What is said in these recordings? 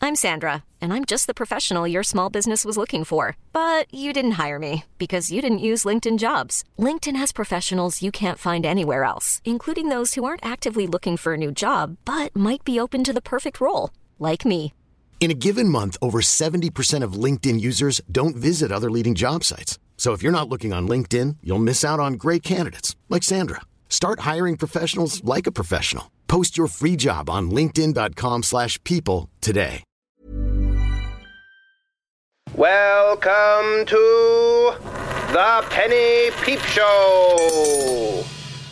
I'm Sandra, and I'm just the professional your small business was looking for. But you didn't hire me because you didn't use LinkedIn Jobs. LinkedIn has professionals you can't find anywhere else, including those who aren't actively looking for a new job, but might be open to the perfect role, like me. In a given month, over 70% of LinkedIn users don't visit other leading job sites. So if you're not looking on LinkedIn, you'll miss out on great candidates like Sandra. Start hiring professionals like a professional. Post your free job on linkedin.com/people today. Welcome to the Penny Peep Show.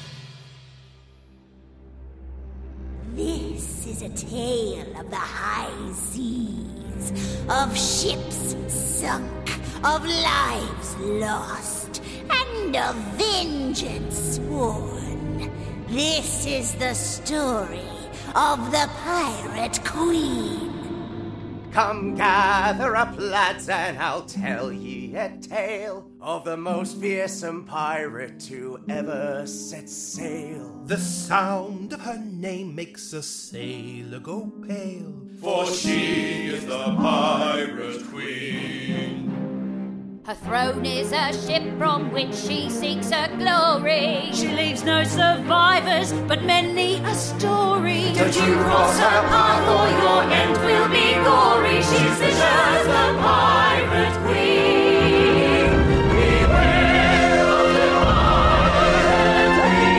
This is a tale of the high seas, of ships sunk, of lives lost, and of vengeance sworn. This is the story of the Pirate Queen. Come gather up, lads, and I'll tell ye a tale of the most fearsome pirate to ever set sail. The sound of her name makes a sailor go pale, for she is the Pirate Queen. Her throne is a ship from which she seeks her glory. She leaves no survivors, but many a story. Don't you cross her path or your end will be gory. She's the Pirate Queen. Beware of the Pirate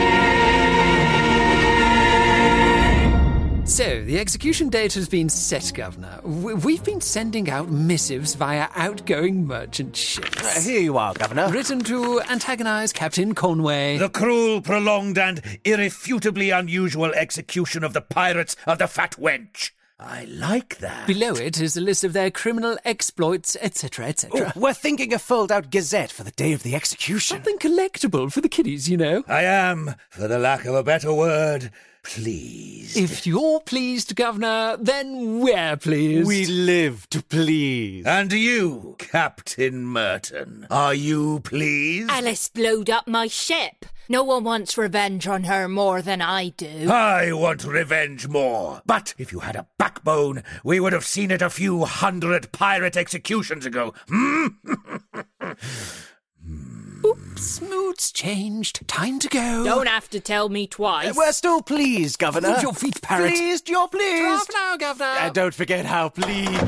Queen. So, the execution date has been set, Governor. We've been sending out missives via outgoing merchant ships. Here you are, Governor. Written to antagonise Captain Conway. The cruel, prolonged, and irrefutably unusual execution of the pirates of the Fat Wench. I like that. Below it is a list of their criminal exploits, etc., etc. We're thinking a fold-out gazette for the day of the execution. Something collectible for the kiddies, you know. I am, for the lack of a better word, pleased. If you're pleased, Governor, then we're pleased. We live to please. And you, Captain Merton, are you pleased? Alice blowed up my ship. No one wants revenge on her more than I do. I want revenge more. But if you had a backbone, we would have seen it a few hundred pirate executions ago. Oops, mood's changed. Time to go. Don't have to tell me twice. We're still pleased, Governor. Move your feet, parrot. Pleased, you're pleased. Drop now, Governor. Don't forget how pleased.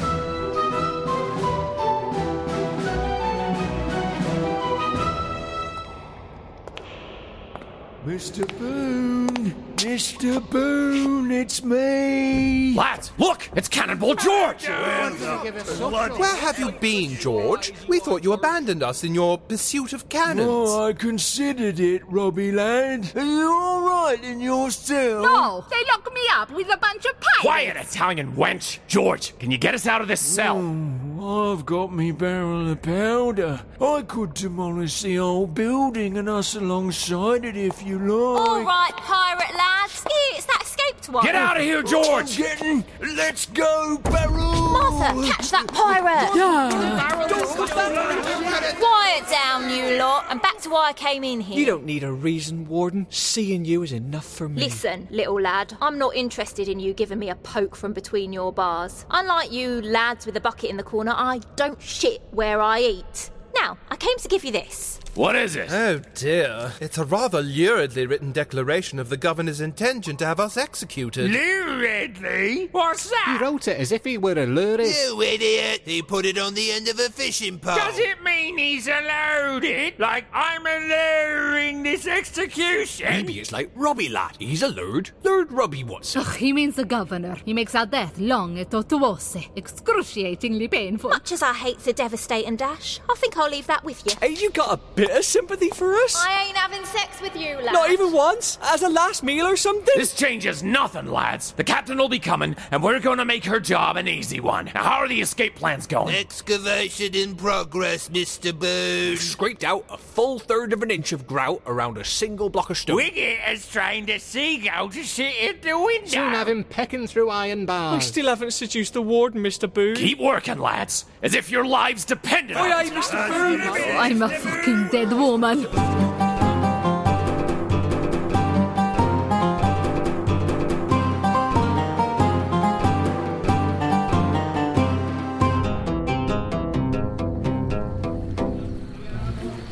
Mr. Boone, it's me. Lads, look, it's Cannonball George. Where have you been, George? We thought you abandoned us in your pursuit of cannons. Oh, I considered it, Robbie lad. Are you all right in your cell? No, they locked me up with a bunch of pirates. Quiet, Italian wench. George, can you get us out of this cell? I've got me barrel of powder. I could demolish the old building and us alongside it if you like. All right, pirate lads. It's that escaped one. Get out of here, George! Let's go, Barrel! Martha, catch that pirate! Quiet down, you lot, and back to why I came in here. You don't need a reason, Warden. Seeing you is enough for me. Listen, little lad, I'm not interested in you giving me a poke from between your bars. Unlike you lads with a bucket in the corner, I don't shit where I eat. Now, I came to give you this. What is it? Oh dear, it's a rather luridly written declaration of the Governor's intention to have us executed. Luridly? What's that? He wrote it as if he were a lurid. You idiot! He put it on the end of a fishing pole. Does it mean he's allowed it? Like I'm alluring this execution? Maybe it's like Robbie lad. He's a lord. Lord Robbie Watson. Ugh, he means the Governor. He makes our death long e tortuose, excruciatingly painful. Much as I hate to devastate and dash, I think I'll leave that with you. Hey, you got a bit of sympathy for us? I ain't having sex with you, lad. Not even once? As a last meal or something? This changes nothing, lads. The captain will be coming, and we're going to make her job an easy one. Now, how are the escape plans going? Excavation in progress, Mr. Boone. Scraped out a full third of an inch of grout around a single block of stone. Wicket has trained a seagull to sit at the window. Soon have him pecking through iron bars. We still haven't seduced the warden, Mr. Boone. Keep working, lads, as if your lives depended on it. Mr. Boone. Oh, I'm a fucking dead woman.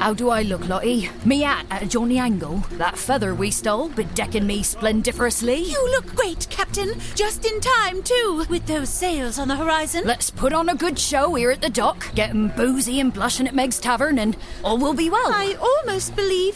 How do I look, Lottie? Me hat at a Johnny Angle? That feather we stole, bedecking me splendiferously? You look great, Captain. Just in time, too, with those sails on the horizon. Let's put on a good show here at the dock, get 'em boozy and blushing at Meg's Tavern, and all will be well. I almost believe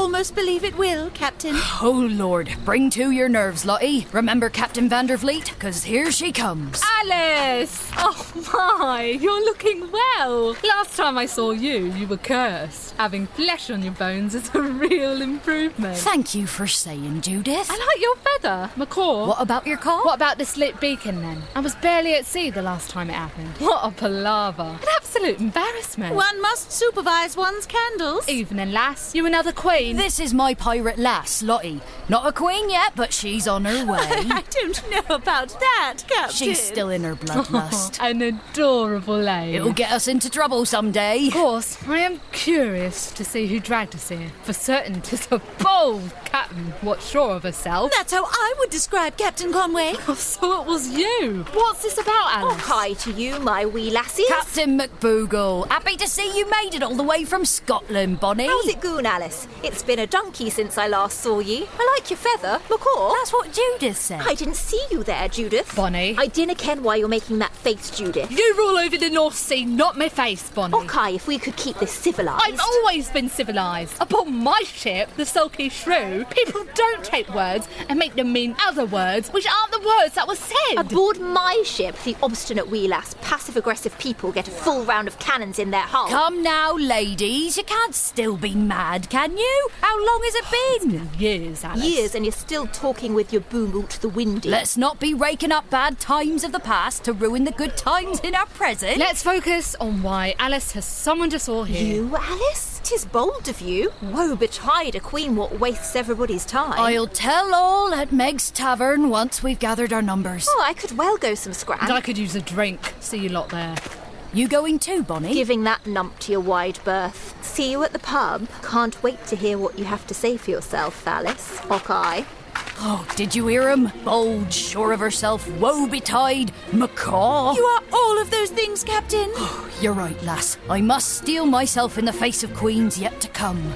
it will, Captain. Oh, Lord. Bring to your nerves, Lottie. Remember Captain Vandervliet, 'cause here she comes. Alice! Oh my, you're looking well. Last time I saw you, you were cursed. Having flesh on your bones is a real improvement. Thank you for saying, Judith. I like your feather, macaw. What about your cough? What about the slit beacon then? I was barely at sea the last time it happened. What a palaver. An absolute embarrassment. One must supervise one's candles. Evening, lass. You another queen? This is my pirate lass, Lottie. Not a queen yet, but she's on her way. I don't know about that, Captain. She's still in her bloodlust. An adorable lady. It'll get us into trouble someday. Of course, I am curious to see who dragged us here. For certain, 'tis a bold captain, what's sure of herself. That's how I would describe Captain Conway. Oh, so it was you. What's this about, Alice? Oh, hi to you, my wee lassies. Captain McBoogle, happy to see you made it all the way from Scotland, Bonnie. How's it going, Alice? It's been a donkey since I last saw ye. I like your feather, macaw. That's what Judith said. I didn't see you there, Judith. Bonnie. I dinna ken why you're making that face, Judith. You rule over the North Sea, not my face, Bonnie. Okay, if we could keep this civilised. I've always been civilised. Upon my ship, the Sulky Shrew, people don't take words and make them mean other words, which aren't the words that were said. Aboard my ship, the obstinate wee lass, passive-aggressive people get a full round of cannons in their hull. Come now, ladies, you can't still be mad, can you? How long has it been? Years, Alice. Years, and you're still talking with your boom-oot the windy. Let's not be raking up bad times of the past to ruin the good times in our present. Let's focus on why Alice has summoned us all here. You, Alice? 'Tis bold of you. Woe betide a queen what wastes everybody's time. I'll tell all at Meg's Tavern once we've gathered our numbers. Oh, I could well go some scran. And I could use a drink. See you lot there. You going too, Bonnie? Giving that numpty a wide berth. See you at the pub. Can't wait to hear what you have to say for yourself, Alice. Okay. Oh, did you hear him? Bold, sure of herself, woe betide, macaw. You are all of those things, Captain. You're right, lass. I must steel myself in the face of queens yet to come.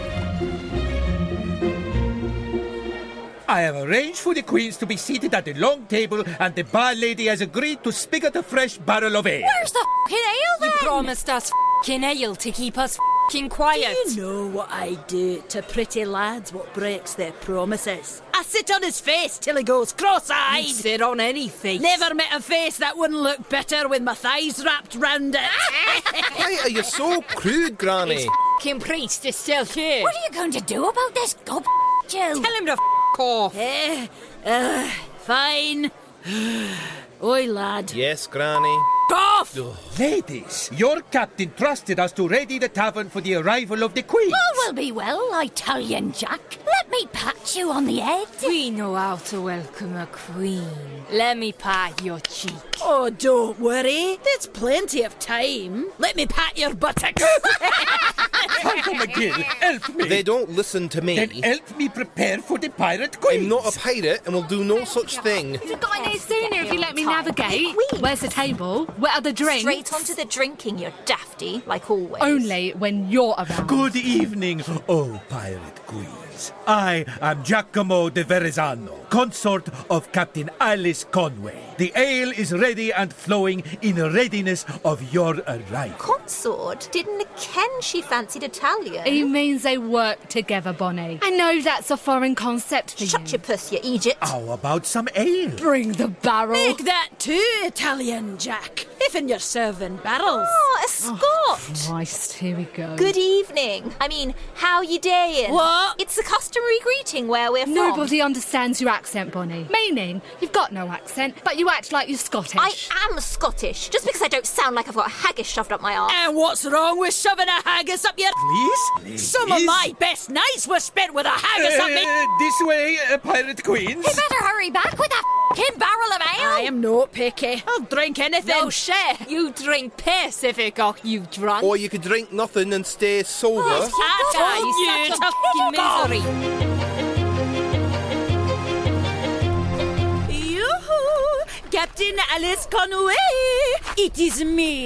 I have arranged for the queens to be seated at the long table, and the bar lady has agreed to spigot a fresh barrel of ale. Where's the f***ing ale, then? You promised us f***ing ale to keep us f***ing quiet. Do you know what I do to pretty lads what breaks their promises? I sit on his face till he goes cross-eyed. You'd sit on any face. Never met a face that wouldn't look better with my thighs wrapped round it. Why are you so crude, Granny? His f***ing priest is still here. What are you going to do about this gob, Jill? Tell him to f*** off. Fine. Oi, lad. Yes, Granny. Off! Ladies, your captain trusted us to ready the tavern for the arrival of the queen. All will be well, Italian Jack. Let me pat you on the head. We know how to welcome a queen. Let me pat your cheek. Oh, don't worry. There's plenty of time. Let me pat your buttocks. Uncle McGill, help me. They don't listen to me. Then help me prepare for the pirate queen. I'm not a pirate and will do no such thing. You've got in here sooner if you let me navigate. Where's the table? Where are the drinks? Straight onto the drinking, you dafty, like always. Only when you're around. Good evening, oh pirate queens. I am Giacomo de Verezano, consort of Captain Alice Conway. The ale is ready and flowing in readiness of your arrival. Consort? Didn't ken she fancied Italian? He means they work together, Bonnie. I know that's a foreign concept for you. Shut your puss, you Egypt. How about some ale? Bring the barrel. Make that too, Italian Jack. If in you're serving barrels. Oh, a Scot. Oh, Christ, here we go. Good evening. I mean, how you dayin'? What? It's the customary greeting where we're from. Nobody understands your accent, Bonnie. Meaning, you've got no accent, but you act like you're Scottish. I am Scottish, just because I don't sound like I've got a haggis shoved up my arse. And what's wrong with shoving a haggis up your... Please? Some of my best nights were spent with a haggis up me... This way, pirate queens. You better hurry back with that f***ing barrel of ale. I am not picky. I'll drink anything. No shit. You drink piss if it got you drunk. Or you could drink nothing and stay sober. Oh, you such a fucking misery. Yoo-hoo! Captain Alice Conway! It is me,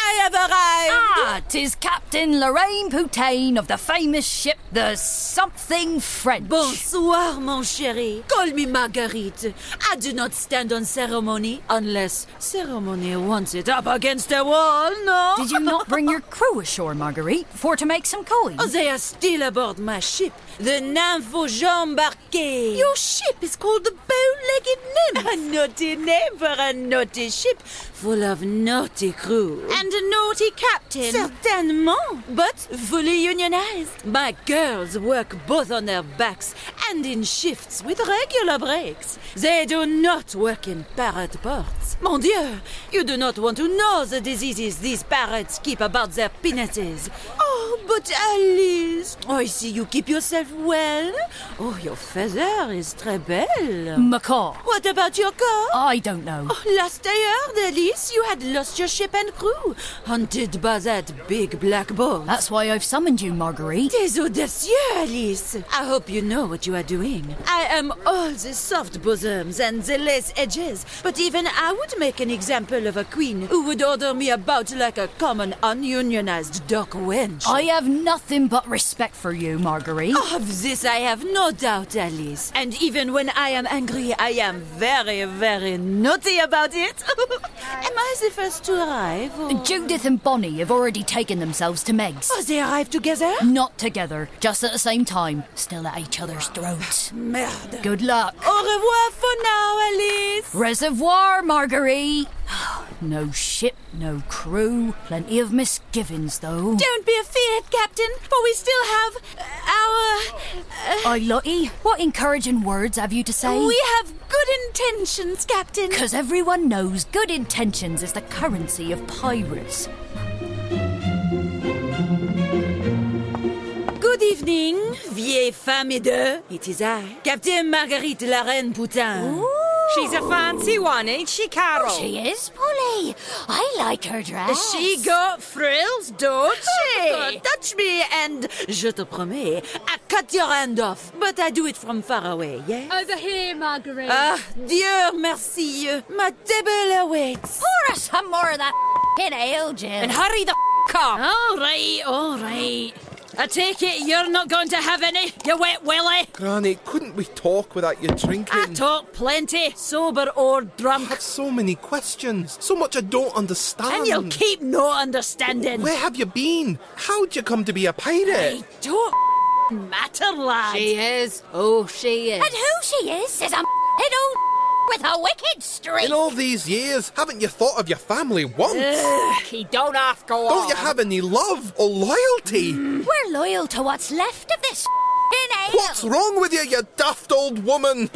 I have arrived! 'Tis Captain Lorraine Poutain of the famous ship the something French. Bonsoir, mon chéri. Call me Marguerite. I do not stand on ceremony unless ceremony wants it up against the wall, no? Did you not bring your crew ashore, Marguerite, for to make some coins? Oh, they are still aboard my ship, the Nympho Jean Barquet. Your ship is called the Bow-Legged Nymph. A naughty name for a naughty ship, full of naughty crew. And a naughty captain. Certainement, but fully unionized. My girls work both on their backs and in shifts with regular breaks. They do not work in parrot ports. Mon Dieu, you do not want to know the diseases these parrots keep about their penises. Oh, but Alice, I see you keep yourself well. Oh, your feather is très belle. Macaw. What about your car? I don't know. Oh, last I heard, Alice, you had lost your ship and crew, hunted by that big black bull. That's why I've summoned you, Marguerite. Des audacieux, Alice. I hope you know what you are doing. I am all the soft bosoms and the lace edges, but even I would make an example of a queen who would order me about like a common ununionized dock wench. I have nothing but respect for you, Marguerite. Of this I have no doubt, Alice. And even when I am angry, I am very, very naughty about it. Am I the first to arrive? Or? Judith and Bonnie have already taken themselves to Meg's. Oh, they arrived together? Not together, just at the same time, still at each other's throats. Merde. Good luck. Au revoir for now, Alice. Reservoir, Marguerite. No ship, no crew. Plenty of misgivings, though. Don't be afeard, Captain, for we still have our... Aye, Lottie, what encouraging words have you to say? We have good intentions, Captain. 'Cause everyone knows good intentions is the currency of pirates. Good evening, vieilles femmes et deux. It is I, Captain Marguerite la Reine Poutain. Ooh. She's a fancy one, ain't she, Carol? She is, Polly. I like her dress. She got frills, don't she? Touch me and, je te promets, I cut your hand off. But I do it from far away, yeah? Over here, Marguerite. Ah, Dieu merci. My table awaits. Pour us some more of that ale, Jill. And hurry the up. All right. I take it you're not going to have any, you wet willy. Granny, couldn't we talk without you drinking? I talk plenty, sober or drunk. I have so many questions, so much I don't understand. And you'll keep not understanding. Where have you been? How'd you come to be a pirate? I don't matter, lad. She is. Oh, she is. And who she is an old with a wicked streak. In all these years, haven't you thought of your family once? He don't have to go on. Don't you have any love or loyalty? We're loyal to what's left of this ale. What's wrong with you daft old woman?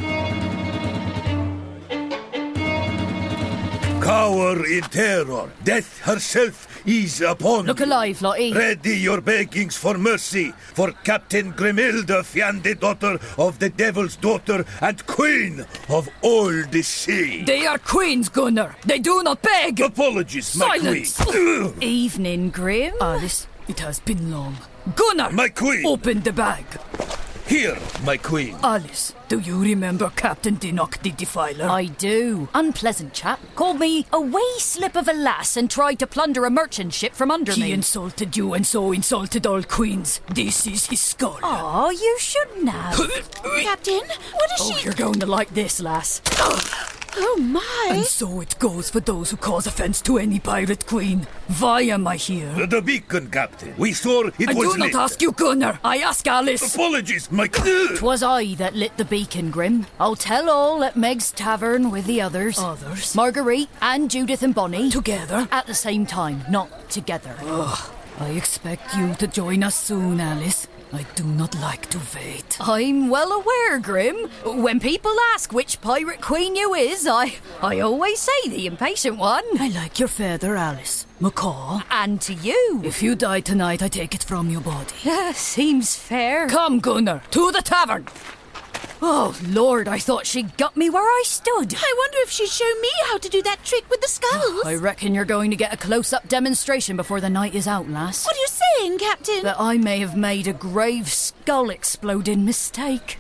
Cower in terror. Death herself is upon Look you. alive, Lottie. Ready your beggings for mercy for Captain Grimilde, fiancée daughter of the Devil's Daughter and Queen of all the sea. They are queens, Gunnar. They do not beg. Apologies, my Silence. queen. Evening, Grim. Alice, it has been long. Gunnar! My queen. Open the bag. Here, my queen. Alice, do you remember Captain Dinnock the Defiler? I do. Unpleasant chap. Called me a wee slip of a lass and tried to plunder a merchant ship from under me. He insulted you and so insulted all queens. This is his skull. Oh, you shouldn't have. Captain, what is she... You're going to like this, lass. Oh, my. And so it goes for those who cause offence to any pirate queen. Why am I here? The beacon, Captain. We saw it I was do not lit. ask you, Gunnar. I ask Alice. Apologies, my queen. 'Twas I that lit the beacon, Grim. I'll tell all at Meg's tavern with the others. Others? Marguerite and Judith and Bonnie. Together? At the same time, not together. Ugh. I expect you to join us soon, Alice. I do not like to wait. I'm well aware, Grim. When people ask which pirate queen you is, I always say the impatient one. I like your feather, Alice. Macaw. And to you. If you die tonight, I take it from your body. Seems fair. Come, Gunnar, to the tavern. Oh, Lord, I thought she got me where I stood. I wonder if she'd show me how to do that trick with the skulls. I reckon you're going to get a close-up demonstration before the night is out, lass. What are you saying, Captain? That I may have made a grave skull-exploding mistake.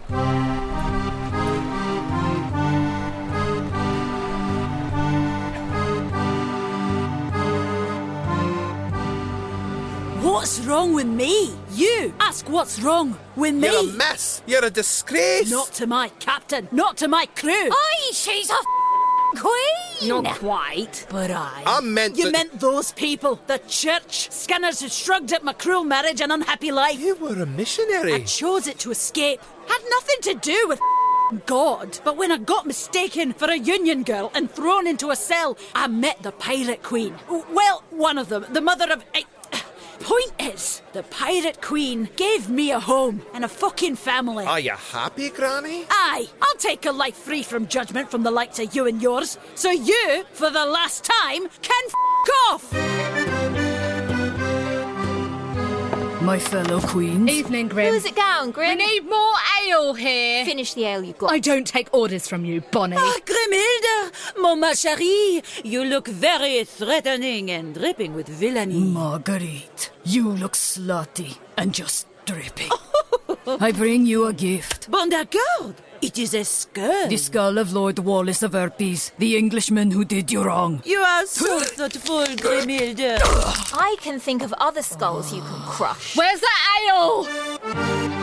What's wrong with me? You ask what's wrong with me. You're a mess. You're a disgrace. Not to my captain. Not to my crew. Aye, she's a queen. Not quite, but I meant You that- meant those people. The church. Skinners who shrugged at my cruel marriage and unhappy life. You were a missionary. I chose it to escape. Had nothing to do with God. But when I got mistaken for a union girl and thrown into a cell, I met the pirate queen. Well, one of them. The mother of... Point is, the pirate queen gave me a home and a fucking family. Are you happy, Granny? Aye, I'll take a life free from judgment from the likes of you and yours. So you, for the last time, can off! My fellow queens. Evening, Grim. Who's it going, Grim? We need more ale here. Finish the ale you've got. I don't take orders from you, Bonnie. Ah, Grimhilda, mon ma chérie, you look very threatening and dripping with villainy. Marguerite, you look slutty and just dripping. I bring you a gift. Bon d'accord. It is a skull. The skull of Lord Wallace of Erpes, the Englishman who did you wrong. You are so thoughtful, Grimhilda. I can think of other skulls you can crush. Where's that ale?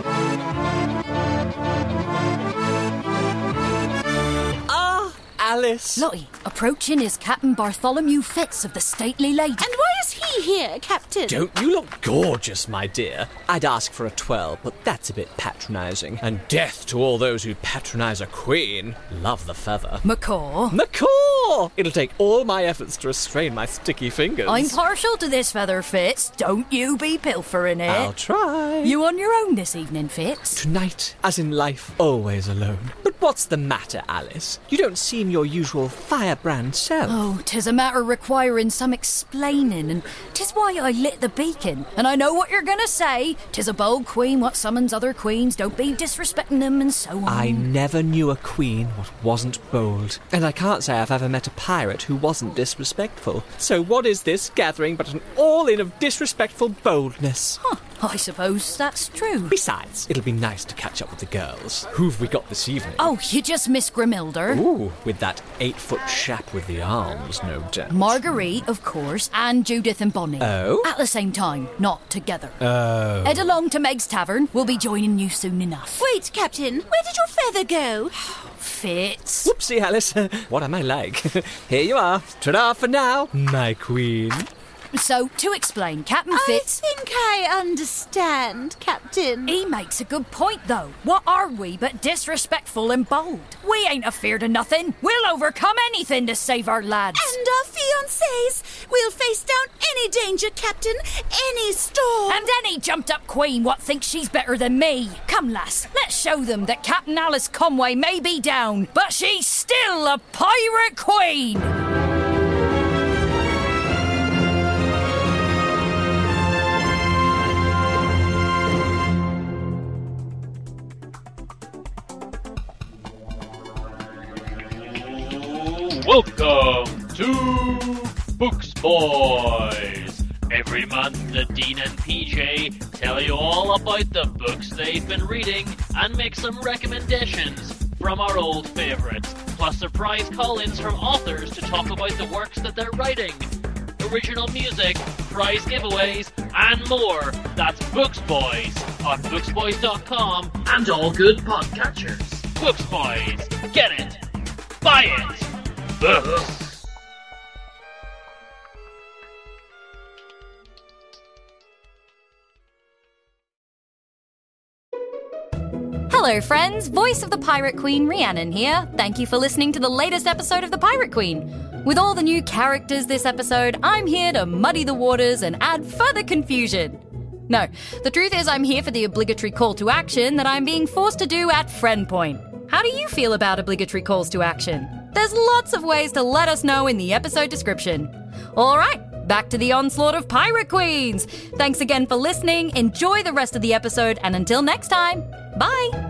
Alice. Lottie, approaching is Captain Bartholomew Fitz of the Stately Lady. And why is he here, Captain? Don't you look gorgeous, my dear? I'd ask for a 12, but that's a bit patronising. And death to all those who patronise a queen. Love the feather. Macaw. Macaw! It'll take all my efforts to restrain my sticky fingers. I'm partial to this feather, Fitz. Don't you be pilfering it. I'll try. You on your own this evening, Fitz? Tonight, as in life, always alone. But what's the matter, Alice? You don't seem your usual firebrand self. Oh, 'tis a matter requiring some explaining, and 'tis why I lit the beacon. And I know what you're gonna say. 'Tis a bold queen what summons other queens. Don't be disrespecting them and so on. I never knew a queen what wasn't bold. And I can't say I've ever met a pirate who wasn't disrespectful. So what is this gathering but an all-in of disrespectful boldness? Huh, I suppose that's true. Besides, it'll be nice to catch up with the girls. Who've we got this evening? Oh, you just miss Grimhilda. Ooh, with that 8-foot chap with the arms, no doubt. Marguerite, of course, and Judith and Bonnie. Oh? At the same time, not together. Oh. Head along to Meg's Tavern. We'll be joining you soon enough. Wait, Captain, where did your feather go? Fitz. Whoopsie, Alice. What am I like? Here you are. Ta-da for now, my queen. So, to explain, Captain Fitz... I think I understand, Captain. He makes a good point, though. What are we but disrespectful and bold? We ain't afeard of nothing. We'll overcome anything to save our lads. And our fiancés. We'll face down any danger, Captain, any storm. And any jumped-up queen what thinks she's better than me. Come, lass, let's show them that Captain Alice Conway may be down, but she's still a pirate queen. Welcome to Books Boys. Every month, the Dean and PJ tell you all about the books they've been reading and make some recommendations from our old favourites, plus surprise call-ins from authors to talk about the works that they're writing, original music, prize giveaways, and more. That's Books Boys on booksboys.com and all good podcatchers. Books Boys. Get it. Buy it. Books. Hello, friends. Voice of the Pirate Queen, Rhiannon here. Thank you for listening to the latest episode of The Pirate Queen. With all the new characters this episode, I'm here to muddy the waters and add further confusion. No, the truth is I'm here for the obligatory call to action that I'm being forced to do at Friend Point. How do you feel about obligatory calls to action? There's lots of ways to let us know in the episode description. All right, back to the onslaught of Pirate Queens. Thanks again for listening. Enjoy the rest of the episode, and until next time, bye.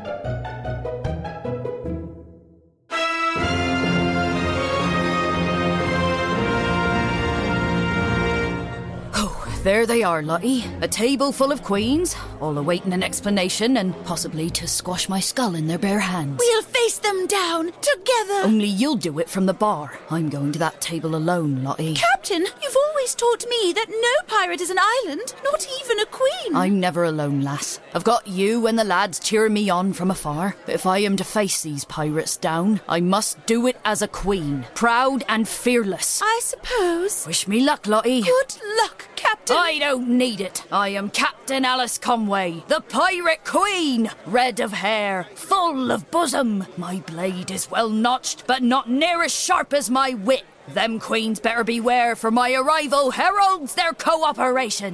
There they are, Lottie. A table full of queens, all awaiting an explanation and possibly to squash my skull in their bare hands. We'll face them down together. Only you'll do it from the bar. I'm going to that table alone, Lottie. Captain, you've always always taught me that no pirate is an island, not even a queen. I'm never alone, lass. I've got you and the lads cheering me on from afar. But if I am to face these pirates down, I must do it as a queen. Proud and fearless. I suppose. Wish me luck, Lottie. Good luck, Captain. I don't need it. I am Captain Alice Conway, the Pirate Queen. Red of hair, full of bosom. My blade is well notched, but not near as sharp as my wit. Them queens better beware, for my arrival heralds their cooperation.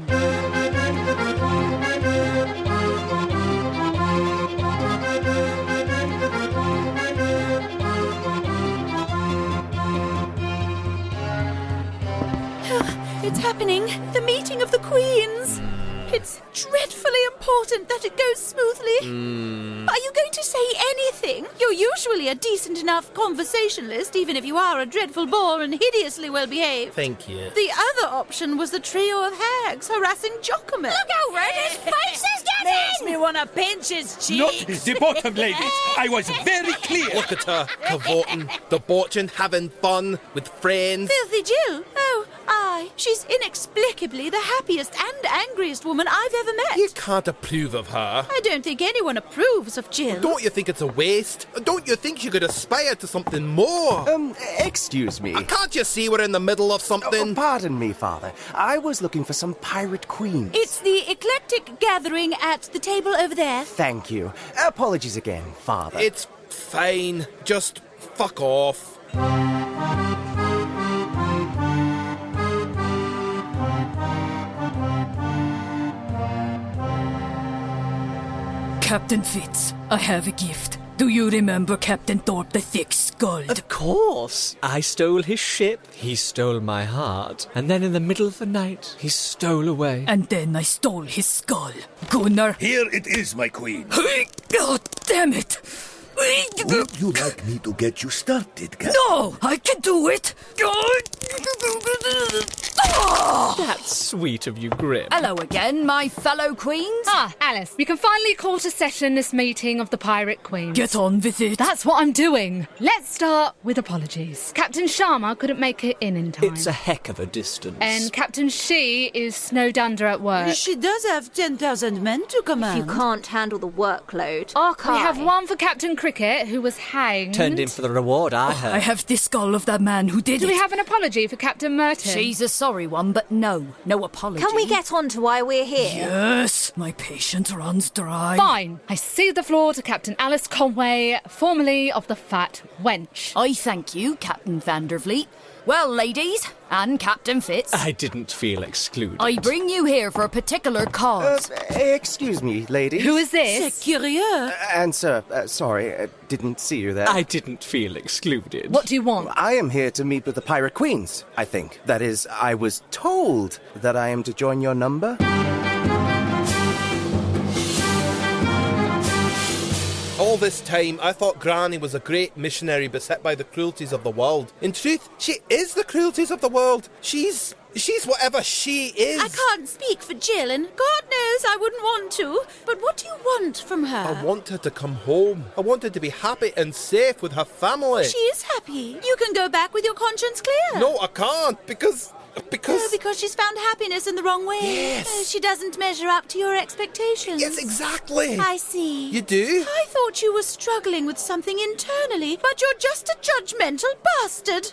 It's happening. The meeting of the queens. It's dreadfully important that it goes smoothly. Are you going to say anything? You're usually a decent enough conversationalist, even if you are a dreadful bore and hideously well behaved. Thank you. The other option was the trio of hags harassing Giacomo. Look how red his face is getting! Makes me want to pinch his cheeks. Not the bottom, ladies. I was very clear. Look at her, cavorting, debauching, having fun with friends. Filthy Jill. Oh, aye. She's inexplicably the happiest and angriest woman I've ever met. You can't approve of her. I don't think anyone approves of Jill. Don't you think it's a waste? Don't you think she could aspire to something more? Excuse me. Can't you see we're in the middle of something? Pardon me, Father. I was looking for some pirate queens. It's the eclectic gathering at the table over there. Thank you. Apologies again, Father. It's fine. Just fuck off. Captain Fitz, I have a gift. Do you remember Captain Thorpe the Thick-Skulled? Of course. I stole his ship, he stole my heart, and then in the middle of the night, he stole away. And then I stole his skull. Gunnar. Here it is, my queen. God damn it! Would you like me to get you started, Captain? No! I can do it! That's sweet of you, Grim. Hello again, my fellow queens. Ah, Alice, we can finally call to session this meeting of the Pirate Queens. Get on with it. That's what I'm doing. Let's start with apologies. Captain Sharma couldn't make it in time. It's a heck of a distance. And Captain She is snowed under at work. She does have 10,000 men to command. If you can't handle the workload. We have one for Captain Cricket, who was hanged. Turned in for the reward, I heard. I have the skull of that man who did it. Do we have an apology for Captain Merton? She's a sorry one, but no apology. Can we get on to why we're here? Yes, my patience runs dry. Fine. I cede the floor to Captain Alice Conway, formerly of the Fat Wench. I thank you, Captain Vandervliet. Well, ladies, and Captain Fitz. I didn't feel excluded. I bring you here for a particular cause. Excuse me, ladies. Who is this? C'est curieux. And sir, sorry, didn't see you there. I didn't feel excluded. What do you want? I am here to meet with the Pirate Queens, I think. That is, I was told that I am to join your number. All this time, I thought Granny was a great missionary beset by the cruelties of the world. In truth, she is the cruelties of the world. She's whatever she is. I can't speak for Jill, and God knows I wouldn't want to. But what do you want from her? I want her to come home. I want her to be happy and safe with her family. She is happy. You can go back with your conscience clear. No, I can't, because... Oh, because she's found happiness in the wrong way. Yes. She doesn't measure up to your expectations. Yes, exactly. I see. You do? I thought you were struggling with something internally, but you're just a judgmental bastard.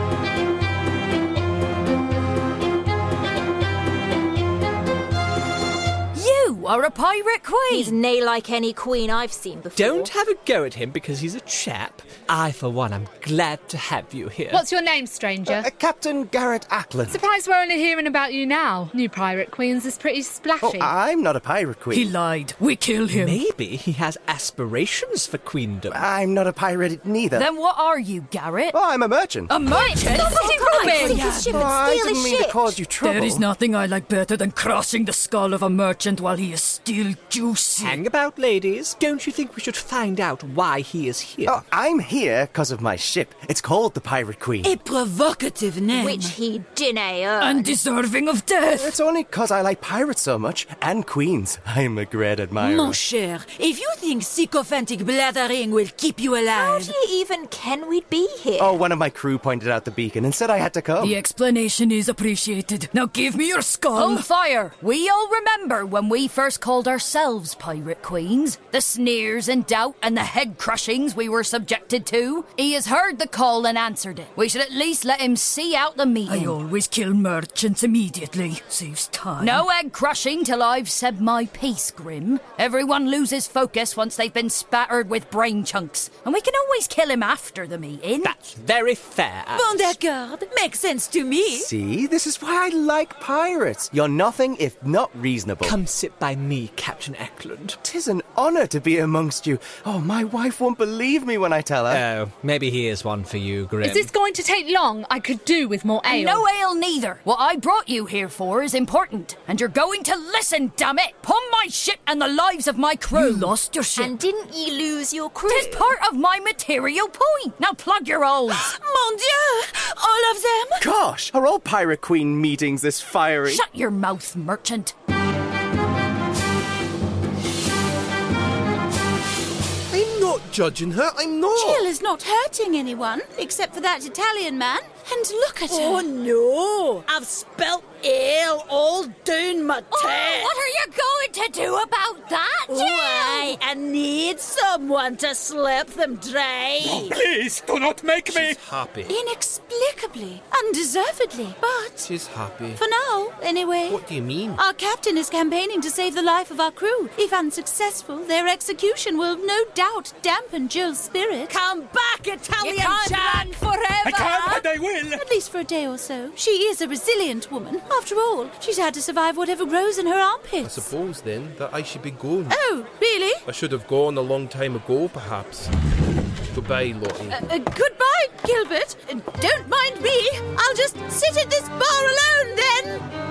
You are a pirate queen. He's nay like any queen I've seen before. Don't have a go at him because he's a chap. I, for one, am glad to have you here. What's your name, stranger? Captain Garrett Ackland. Surprised we're only hearing about you now. New Pirate Queens is pretty splashy. Oh, I'm not a pirate queen. He lied. We killed him. Maybe he has aspirations for queendom. I'm not a pirate neither. Then what are you, Garrett? Oh, I'm a merchant. A merchant? Stop it, Robin! His ship and I steal didn't his mean ship. to cause you trouble. There is nothing I like better than crossing the skull of a merchant while he is still juicy. Hang about, ladies. Don't you think we should find out why he is here? Oh, I'm here because of my ship. It's called the Pirate Queen. A provocative name. Which he didn't earn. And deserving of death. It's only because I like pirates so much, and queens. I'm a great admirer. Mon cher, if you think sycophantic blathering will keep you alive... How do you even ken we'd be here? Oh, one of my crew pointed out the beacon and said I had to come. The explanation is appreciated. Now give me your skull. Hold fire. We all remember when we first called ourselves Pirate Queens. The sneers and doubt and the head crushings we were subjected to. He has heard the call and answered it. We should at least let him see out the meeting. I always kill merchants immediately. Saves time. No egg crushing till I've said my piece, Grim. Everyone loses focus once they've been spattered with brain chunks. And we can always kill him after the meeting. That's very fair. Bon d'accord. Makes sense to me. See, this is why I like pirates. You're nothing if not reasonable. Come sit by me, Captain Eklund. 'Tis an honour to be amongst you. Oh, my wife won't believe me when I tell her. Oh, maybe here's one for you, Grim. Is this going to take long? I could do with more ale. And no ale neither. What I brought you here for is important. And you're going to listen, damn it. Upon my ship and the lives of my crew. You lost your ship. And didn't you lose your crew? Tis part of my material point. Now plug your holes. Mon Dieu! All of them? Gosh, are all Pirate Queen meetings this fiery? Shut your mouth, merchant. I'm not judging her, I'm not. Jill is not hurting anyone, except for that Italian man. And look at her. Oh no! I've spilt ale all down my tail. What are you going to do about that, Jill? Why, I need someone to slip them dry. Oh, please, do not make me. She's happy. Inexplicably, undeservedly, but She's happy. for now, anyway. What do you mean? Our captain is campaigning to save the life of our crew. If unsuccessful, their execution will no doubt dampen Jill's spirit. Come back, Italian You can't Jack! run forever! I can't, and I will. At least for a day or so. She is a resilient woman. After all, she's had to survive whatever grows in her I armpits. suppose then that I should be going. Oh, really? I should have gone a long time ago, perhaps. Goodbye, Lottie. Goodbye, Gilbert. Don't mind me. I'll just sit at this bar alone then.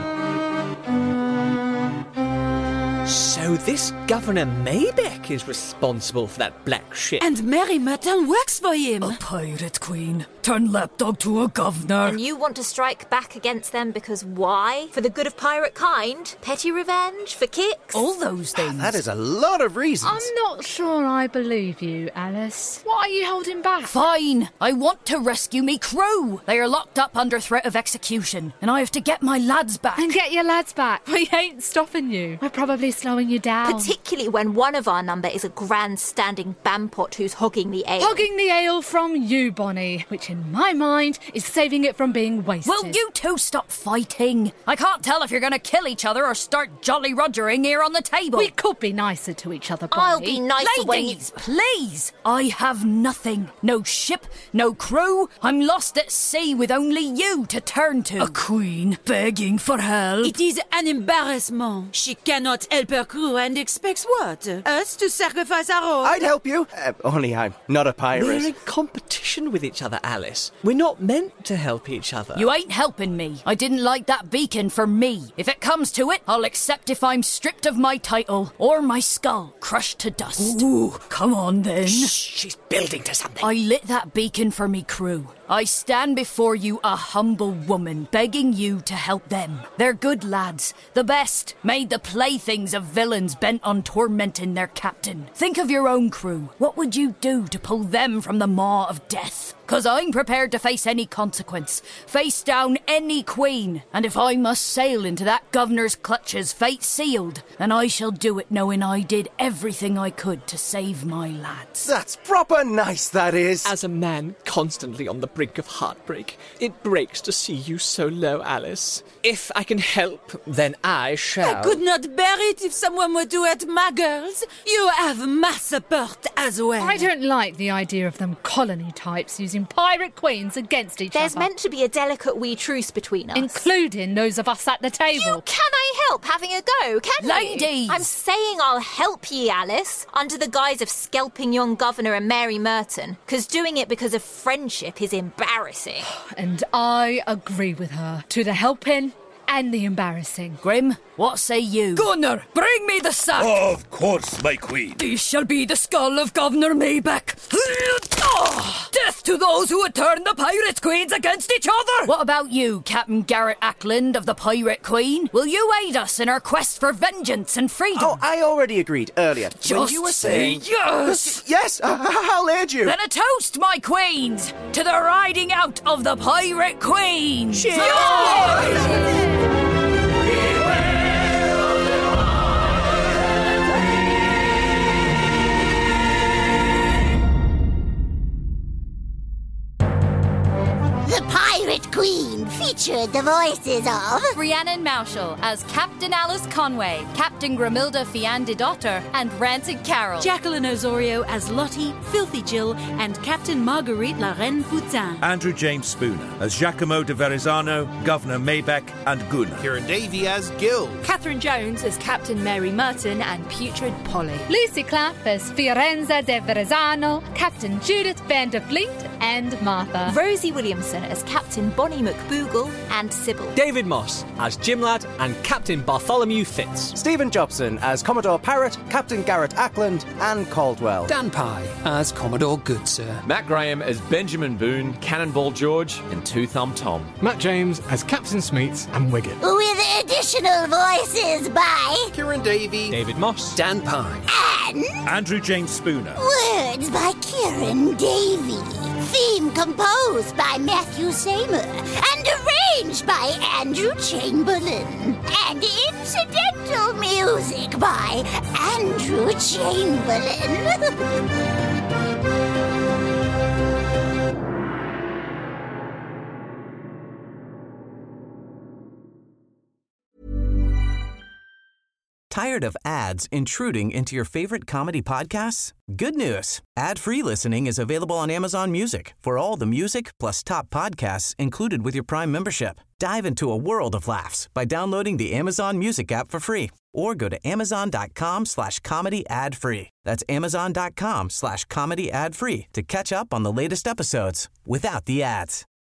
So this Governor Maybeck is responsible for that black ship. And Mary Merton works for him. A pirate queen. Turn lapdog to a governor. And you want to strike back against them because why? For the good of pirate kind? Petty revenge? For kicks? All those things. That is a lot of reasons. I'm not sure I believe you, Alice. What are you holding back? Fine. I want to rescue me crew. They are locked up under threat of execution, and I have to get my lads back. And get your lads back. We ain't stopping you. We're probably slowing you down. Particularly when one of our number is a grandstanding bampot who's hogging the ale. Hogging the ale from you, Bonnie, which in my mind is saving it from being wasted. Will you two stop fighting? I can't tell if you're going to kill each other or start Jolly Rogering here on the table. We could be nicer to each other, Bonnie. I'll be nicer when you... Ladies, please. I have nothing. No ship, no crew. I'm lost at sea with only you to turn to. A queen begging for help. It is an embarrassment. She cannot help her crew and expects what? Us to sacrifice our own? I'd help you. Only I'm not a pirate. We're in competition with each other, Alice. We're not meant to help each other. You ain't helping me. I didn't like that beacon for me. If it comes to it, I'll accept if I'm stripped of my title or my skull crushed to dust. Ooh, come on then. Shh, she's building to something. I lit that beacon for me crew. I stand before you a humble woman, begging you to help them. They're good lads, the best, made the playthings of villains bent on tormenting their captain. Think of your own crew. What would you do to pull them from the maw of death? 'Cause I'm prepared to face any consequence, face down any queen, and if I must sail into that governor's clutches, fate sealed, then I shall do it knowing I did everything I could to save my lads. That's proper nice, that is. As a man constantly on the brink of heartbreak, it breaks to see you so low, Alice. If I can help, then I shall. I could not bear it if someone were to hurt my girls. You have my support as well. I don't like the idea of them colony types using pirate queens against each There's other. meant to be a delicate wee truce between us. Including those of us at the table. Can I help having a go, can Ladies! you? I'm saying I'll help ye, Alice, under the guise of scalping young Governor and Mary Merton, 'cause doing it because of friendship is embarrassing. And I agree with her. To the helping and the embarrassing. Grim, what say you? Gunnar, bring me the sack. Of course, my queen. This shall be the skull of Governor Maybeck. Oh, death to those who would turn the Pirate Queens against each other! What about you, Captain Garrett Ackland of the Pirate Queen? Will you aid us in our quest for vengeance and freedom? Oh, I already agreed earlier. Just when you were say saying... yes! Yes, I'll aid you. Then a toast, my queens, to the riding out of the Pirate Queen! Cheers! The Pirate Queen featured the voices of Rhiannon Maushall as Captain Alice Conway, Captain Grimilda Fiandidotter, and Rancid Carol. Jacqueline Osorio as Lottie, Filthy Jill, and Captain Marguerite La Reine Poutin. Andrew James Spooner as Giacomo de Verrazano, Governor Maybeck, and Gunnar. Kieran Davey as Gil. Catherine Jones as Captain Mary Merton and Putrid Polly. Lucy Clapp as Fiorenza de Verrazano, Captain Judith Van der Vliet, and Martha. Rosie Williamson as Captain Bonnie McBoogle and Sybil. David Moss as Jim Ladd and Captain Bartholomew Fitz. Stephen Jobson as Commodore Parrot, Captain Garrett Ackland, and Caldwell. Dan Pye as Commodore Goodsir. Matt Graham as Benjamin Boone, Cannonball George, and Two Thumb Tom. Matt James as Captain Smeets and Wiggett. with additional voices by Kieran Davey, David Moss, Dan Pye, and Andrew James Spooner. words by Kieran Davey. Theme composed by Matthew Seymour and arranged by Andrew Chamberlain. And incidental music by Andrew Chamberlain. Tired of ads intruding into your favorite comedy podcasts? Good news. Ad-free listening is available on Amazon Music for all the music plus top podcasts included with your Prime membership. Dive into a world of laughs by downloading the Amazon Music app for free or go to amazon.com/comedy ad-free. That's amazon.com/comedy ad-free to catch up on the latest episodes without the ads.